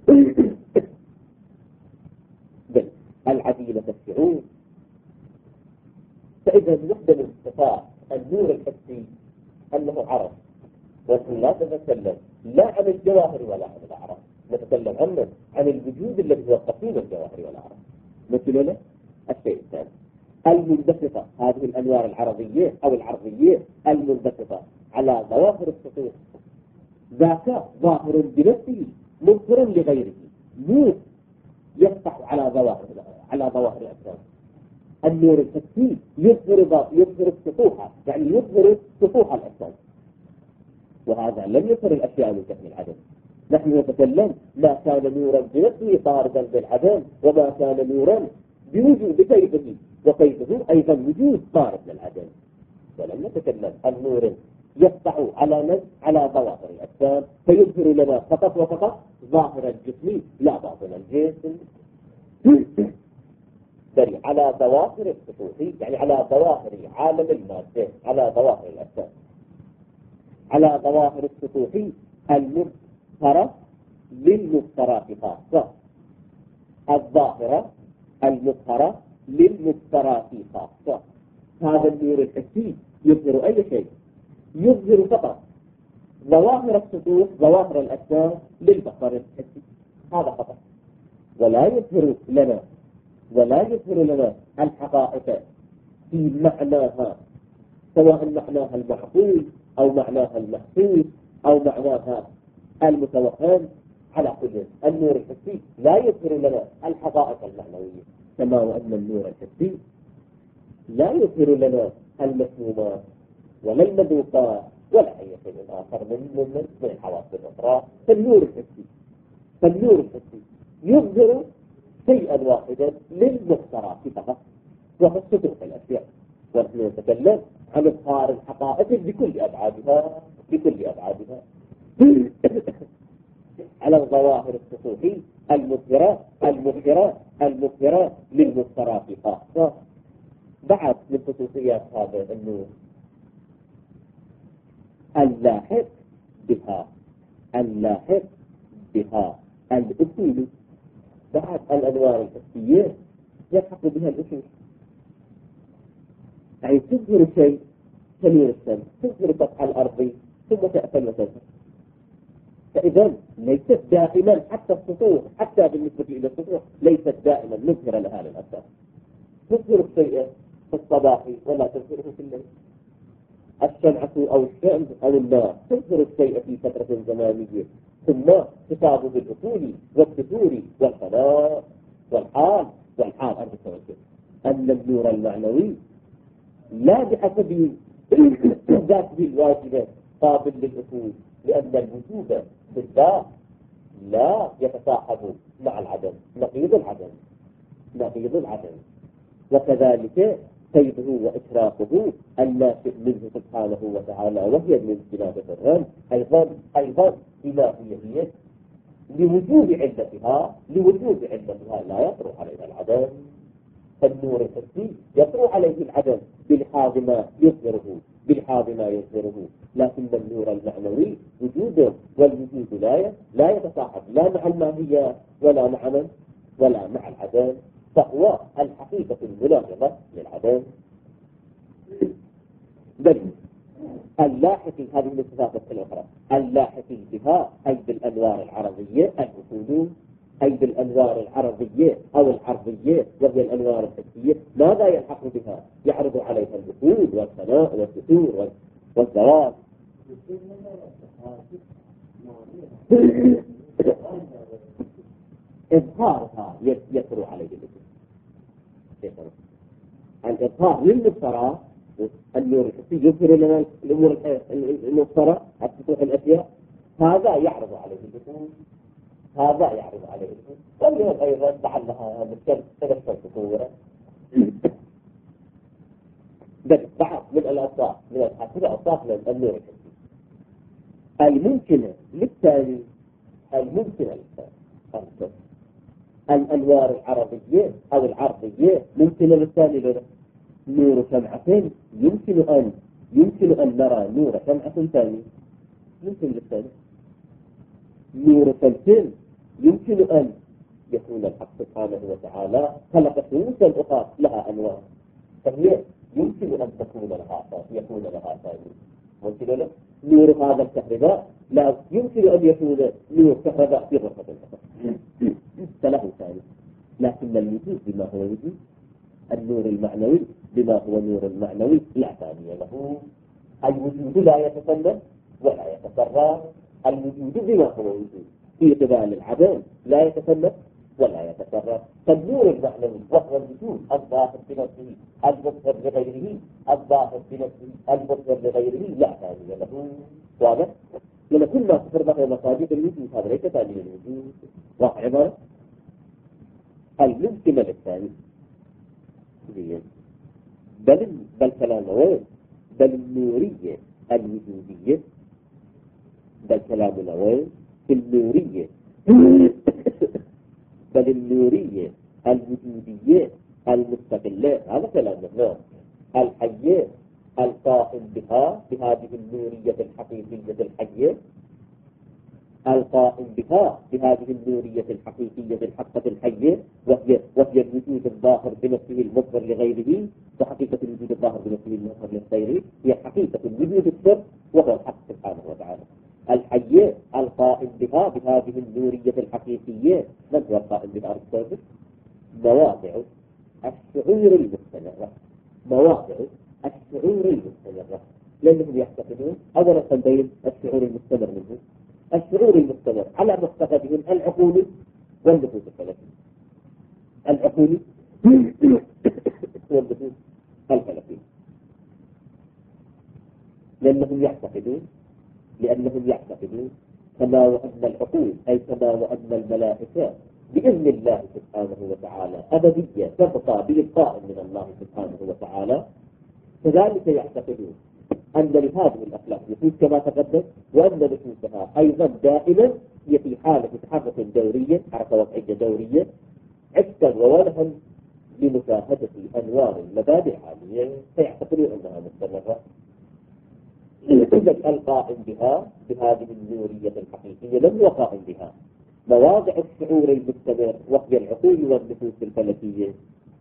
Speaker 1: العديلة الشعور. فإذا وحدة من صفات النور الحسي أنه عرض، ونحن لا نتكلم لا عن الجواهر ولا عن الأعراض، نتكلم عنه عن الوجود الذي هو قسيم الجواهر والأعراض. مثل له الشيء الثاني المنبسطة، هذه الأنوار العرضية أو العرضية المنبسطة على ظواهر السطوح، ذاك ظاهر بنفسه مظهر لغيره، نور يفتح على ظواهر على ظواهر الأجسام. النور الحسي يظهر يظهر السطوح، يعني يظهر سطوح الأجسام، وهذا لم يظهر الأشياء من كثم العدم. نحن نتكلم ما كان نورا بنفسه طاردا بالعدم، وما كان نورا بوجود بكيفه، وكيفه أيضا وجود طارد للعدم. ولم نتكلم عن نور يفتح على نفس على ظواهر الأجسام فيظهر لنا فقط وفقط ظاهر الجسم لا باطن الجسم، دري على ظواهر السطوح، يعني على ظواهر عالم المادة، على ظواهر الأجسام، على ظواهر السطوح المظهرة للمفترات خاصة، الظاهرة المظهرة للمفترات خاصة. هذا النور الحسي يظهر أي شيء، يظهر فقط ظواهر السطوح ظواهر الأجسام للبصر الحسي، هذا فقط، ولا يظهر لنا ولا يظهر لنا الحقائق في معناها، سواء معناها المعقول أو معناها المحسوس أو معناها المتوهم. على كل النور الحسي لا يظهر لنا الحقائق المعنوية، كما وأن النور الحسي لا يظهر لنا المسمومات ولا المذوقات ولا أي شيء آخر من من من الحواس الأخرى. فالنور الحسي فالنور الحسي يظهر شيئا واحدا للمفترات فقط، وهو السطوح الأشياء، ونحن نتكلم عن إظهار الحقائق بكل أبعادها بكل أبعادها على الظواهر السطوح المظهرة المظهرة المظهرة للمفترات خاصة. بعد من خصوصيات هذا النور اللاحق بها اللاحق بها الأصول. بعد الأنوار الحسية يلحق بها الأصول، يعني تظهر شيء كنور الشمس، تظهر سطح الأرض ثم تأثل وتظهر. فإذا ليست دائما حتى السطوح، حتى بالنسبة إلى السطوح ليست دائما مظهرة لها للأسف. تظهر الشيء في الصباح ولا تظهره في الليل. الشمعة أو الشمس أو النار تظهر الشيء في فترة زمانية ثم تصاب بالأصول والفتور والفناء والحال والحال المتوجه. أن النور المعنوي لا بحسب ذاته الواجبة قابل للأصول، لأن الوجود بالذات لا يتصاحب مع العدم، نقيض العدم نقيض العدم. وكذلك سيده وإشراقه الناشئ منه سبحانه وتعالى وهي من جنابة الرم أيضا أيضا بما هي هي لوجود علتها لوجود علتها لا يطرح عليها العدم. فالنور الحسي يطرح عليه العدم بلحاظ ما يظهره بلحاظ ما يظهره لكن النور المعنوي وجوده والوجود لا لا يتصاحب لا مع الماهية ولا مع من ولا مع العدم، فهو الحقيقة المناقضة للعدم. بل اللاحق هذه من الصفات الأخرى اللاحق بها أي بالأنوار العرضية الأصول، أي بالأنوار العرضية أو العرضية وهي الأنوار الحسية. ماذا يلحق بها؟ يعرض عليها الأصول والثناء والفتور والزواج. إظهارها يسر عليه الأصول. الإظهار للمفترى النور الحسي يظهر لنا الأمور المفترى السطوح الأشياء، هذا يعرض عليه الأصول هذا يعرض عليه الأصول. واليوم أيضا لعلها مشكلة تذكر تصوره. بل بعض من الأوصاف من الأوصاف من النور الحسي الممكنة للثاني الممكنة للثاني الأنوار العرضية أو العرضية ممكنة للثاني لنا. نور شمعة يمكن أن يمكن أن نرى نور شمعة ثاني يمكن للثاني. نور شمس يمكن أن يكون الحق سبحانه وتعالى خلق شموسا أخرى لها أنوار، فهي يمكن أن تكون لها يكون لها ثاني. ممكن له نور هذا الكهرباء لا يمكن أن يكون نور كهرباء في غرفة الأخرى فله ثاني. لكن الوجود بما هو وجود النور المعنوي بما هو نور المعنوي لا ثاني له. الوجود لا يتسلل ولا يتكرر، الوجود بما هو وجود في قبال العدم لا يتسلل ولا يتكرر. فالنور المعنوي وهو الوجود الظاهر بنفسه المظهر لغيره الظاهر بنفسه المظهر لغيره لا ثاني له. واضح؟ لما كل ما تفرق مصادق الوجود هذا ليس ثاني للوجود. واضح عبارة الممكن للثاني بل بل كلام وين بل النورية الوجودية، بل كلامنا وين؟ في النورية بل النورية الوجودية المستقلة، هذا كلامنا. الحية القائم بها بهذه النورية الحقيقية الحية، القائم بها بهذه النورية الحقيقية الحقة الحية، وهي وهي الوجود الظاهر بنفسه المظهر لغيره، وحقيقة الوجود الظاهر بنفسه المظهر لغيره هي حقيقة الوجود السر وهو الحق سبحانه وتعالى. الحية القائم بها بهذه النورية الحقيقية، من هو القائم بها؟ أرسطو. مواضع الشعور المستمرة، مواضع الشعور المستمرة، لأنهم يعتقدون أولا تنبين الشعور المستمر منه، الشعور المستمر على مقتضبهم العقول والنفوس الفلكية، العقول والنفوس الفلكية، لأنهم يعتقدون لأنهم يعتقدون كما وأن العقول أي كما وأن الملائكة بإذن الله سبحانه وتعالى أبدية تبقى بإبقاء من الله سبحانه وتعالى، كذلك يعتقدون أن لهذه الأخلاق نفوس كما تقدم، وأن نفوسها أيضا دائما هي في حالة تحرك دورية، حركة وضعية دورية، عكسا وولها لمشاهدة أنوار المبادئ عالية، فيعتقدون أنها مستمرة. القائم بها بهذه النورية الحقيقية لم هو قائم بها مواضع الشعور المستمر وهي العقول والنفوس الفلكية.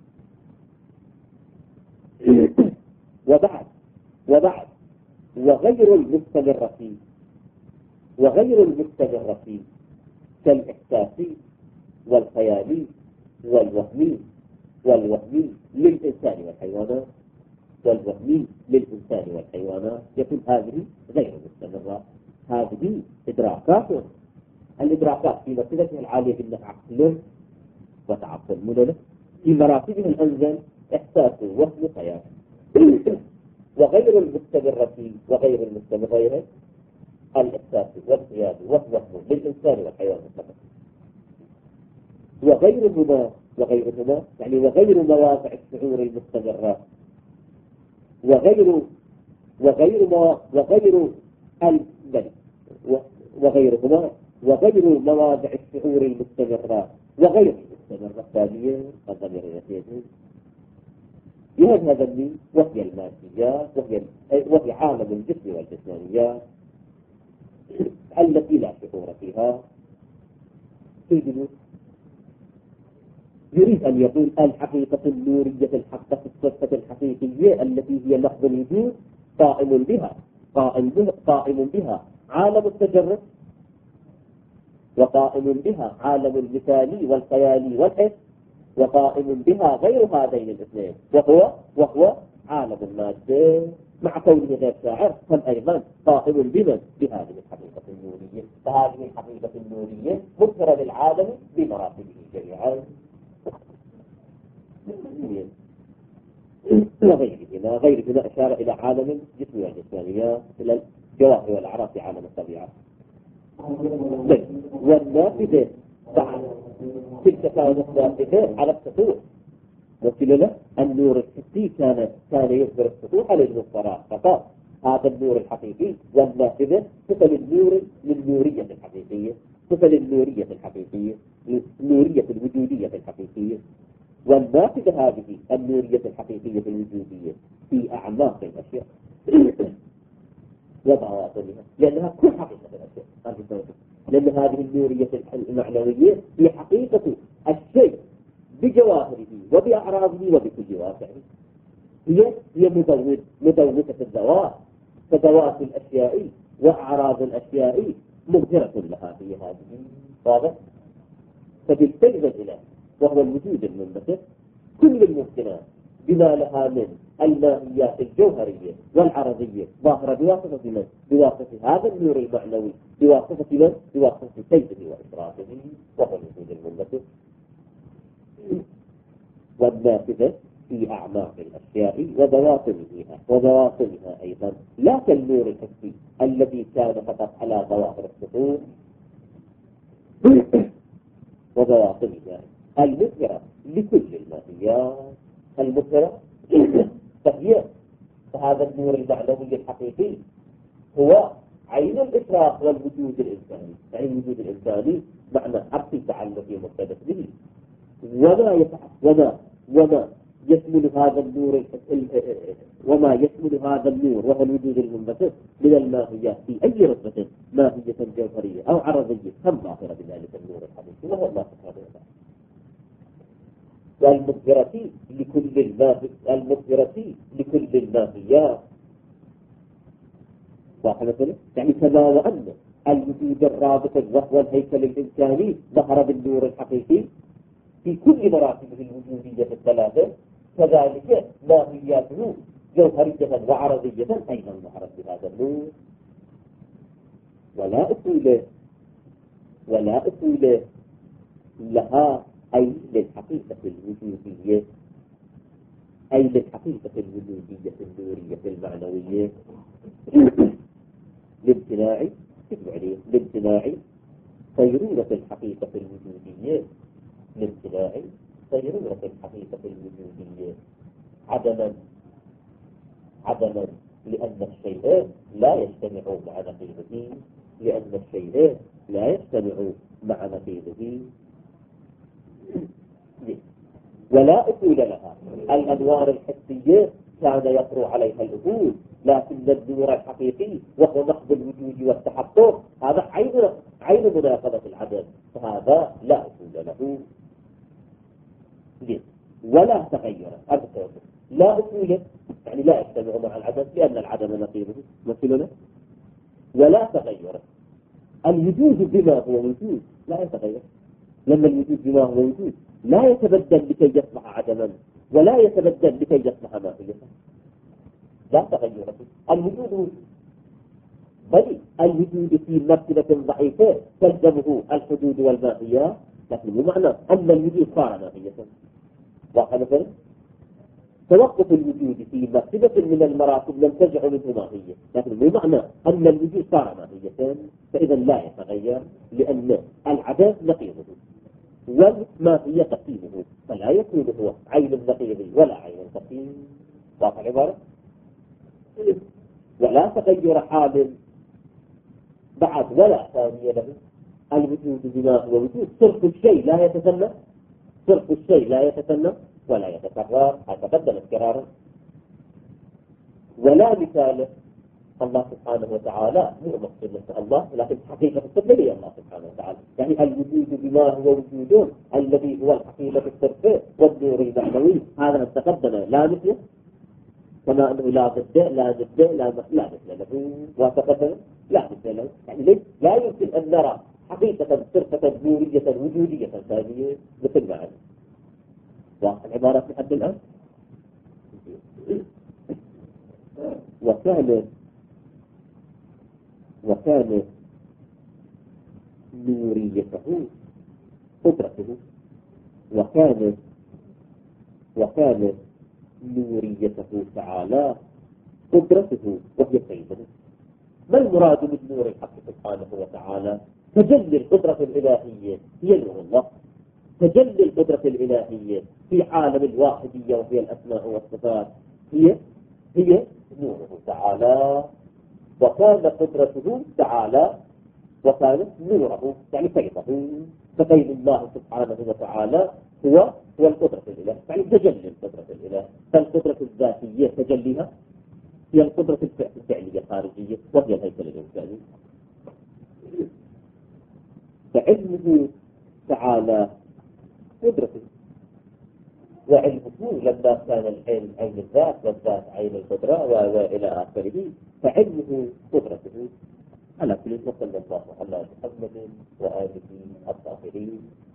Speaker 1: وبعد وبعد وغير المستمرة فيه وغير المستمرة فيه كالإحساسي والخيالي والوهمي والوهمي للإنسان والحيوانات والوهمي للإنسان والحيوانات، يكون هذه غير مستمرة. هذه إدراكات، الإدراكات في مرتبتها العالية إنها عقل وتعقل مدلة، في مراتبها الأنزل إحساس وهم خيال. وغير المستمرة وغير المستمرة الإحساس والخيال والوهم للإنسان والحيوان فقط. وغيرهما وغيرهما يعني وغير مواقع الشعور المستمرة وغير وغير ما وغير البل وغيرهما وغير مواضع الشعور المستمرة وغير المستمرة الثانية الضمير النتيجي يهد هذا اللي وهي الماديات وهي وهي عالم الجسم والجسمانيات التي لا شعور فيها. يريد أن يقول الحقيقة النورية الحقة الصفة الحقيقية التي هي لحظ الوجود قائم بها قائم بها قائم بها عالم التجرد، وقائم بها عالم المثالي والخيالي والحس، وقائم بها غير هذين الاثنين وهو وهو عالم المادة، مع كونه غير شاعر هم أيضا قائم بمن بهذه الحقيقة النورية. فهذه الحقيقة النورية مظهرة للعالم بمراتبه جميعا وغيرهما غيرهما أشار إلى عالم الجسم والجسمانيات، إلى الجواهر والأعراف في عالم الطبيعة. والنافذة بعد تلك كانت نافذة على السطوح، وكل له النور الحسي كان كان يظهر السطوح على المفطرات فقط، هذا النور الحقيقي. والنافذة صفة النور للنورية الحقيقية، صفة النورية الحقيقية النورية الوجودية الحقيقية. والنافذة هذه النورية الحقيقية الوجودية في أعماق الأشياء وبواطنها، لأنها كل حقيقة الأشياء، لأن هذه النورية المعنوية هي حقيقة الشيء بجواهره وبأعراضه وبكل واقعه. هي هي مدوث مدوثة الذوات، فذوات الأشياء وأعراض الأشياء مظهرة لها في هذه. واضح؟ فبالتالي الإله وهو الوجود المنبثق كل الممكنات بما لها من الماهيات الجوهرية والعرضية ظاهرة بواسطة من؟ بواسطة هذا النور المعنوي، بواسطة من؟ بواسطة سيده وإشراقه وهو الوجود المنبثق. والنافذة في أعماق الأشياء وبواطنها وبواطنها أيضا، لا كالنور الحسي الذي كان فقط على ظواهر السطوح وبواطنها المظهرة لكل الماهيات المظهرة. فهي فهذا النور المعنوي الحقيقي هو عين الإشراق والوجود الإنساني. يعني الوجود الإنساني معنى عكس تعلق مرتبط به. وما يفعل وما وما يشمل هذا النور وما يشمل هذا النور وهو الوجود المنبثق من الماهيات في أي رتبة ماهية جوهرية أو عرضية هم ظاهرة بذلك النور الحقيقي وهو الله سبحانه وتعالى. والمظهرة لكل الماهي المظهرة لكل الماهيات. واحدة يعني كما وأن الوجود الرابط وهو الهيكل الإنساني ظهر بالنور الحقيقي في كل مراتبه الوجودية الثلاثة، كذلك ماهياته جوهرية وعرضية أيضا ظهرت بهذا النور. ولا أصول ولا أصول لها أي للحقيقة الوجودية أي للحقيقة الوجودية النورية المعنوية لامتناع عليه لامتناع صيرورة الحقيقة الوجودية لامتناع صيرورة الحقيقة الوجودية عدما عدما لأن الشيء لا يجتمع مع نقيضه لأن الشيء لا يجتمع مع نقيضه. ولا أصول لها. الأنوار الحسية كان يطرو عليها الأصول، لكن النور الحقيقي وهو محض الوجود والتحقق هذا عين عين مناقضة العدم، فهذا لا أصول له. ليه؟ ولا تغير أبدا لا أصول يعني لا يجتمع مع العدم لأن العدم نقيضه مثلنا. ولا تغير. الوجود بما هو وجود لا يتغير، لأن الوجود بما هو وجود لا يتبدل لكي يصبح عدما ولا يتبدل لكي يصبح ماهية. لا تغير فيه. الوجود بل الوجود في مرتبة ضعيفة تلزمه الحدود والماهية، لكن بمعنى أن الوجود صار ماهية. واحدة توقف الوجود في مرتبة من المراتب لم ترجع منه ماهية، لكن بمعنى أن الوجود صار ماهية فإذا لا يتغير لأن العدم نقيضه والماهية تقييمه، فلا يكون هو عين النقيض ولا عين التقييم. واضح العبارة؟ ولا تغير حال بعد ولا ثانية له. الوجود بما هو وجود صرف الشيء لا يتسنى صرف الشيء لا يتسنى ولا يتكرر، هذا تبدل اذكراره. ولا مثال الله سبحانه وتعالى مو مقصود نفسه الله، لكن حقيقة الصفة هي الله سبحانه وتعالى. يعني الوجود بما هو وجود الذي هو الحقيقة الصفة والنور المعنوي هذا تقدم لا مثله، كما أنه لا ضد لا ضد لا لا مثل له وتقدم لا مثل له. يعني ليش لا يمكن أن نرى حقيقة صرفة نورية وجودية ثانية مثل ما أنا. واضح العبارة لحد الآن؟ وكان وكان نوريته قدرته وكان وكان نوريته تعالى قدرته وهي سيده. ما المراد من نور الحق سبحانه وتعالى؟ تجلي القدرة الإلهية هي نور الله، تجلي القدرة الإلهية في عالم الواحدية وهي الأسماء والصفات هي هي نوره تعالى. وكان قدرته تعالى وكانت نوره يعني فيضه، ففيض الله سبحانه وتعالى هو هو القدرة الإله، يعني تجلي القدرة الإله. فالقدرة الذاتية تجليها هي القدرة الفعلية الخارجية وهي الهيكل الإنساني. فعلمه تعالى قدرته، وعلمه لما كان العلم عين الذات والذات عين القدرة وإلى آخره، فعلمه قدرته. على كل وصلى الله على محمد وآله الطاهرين.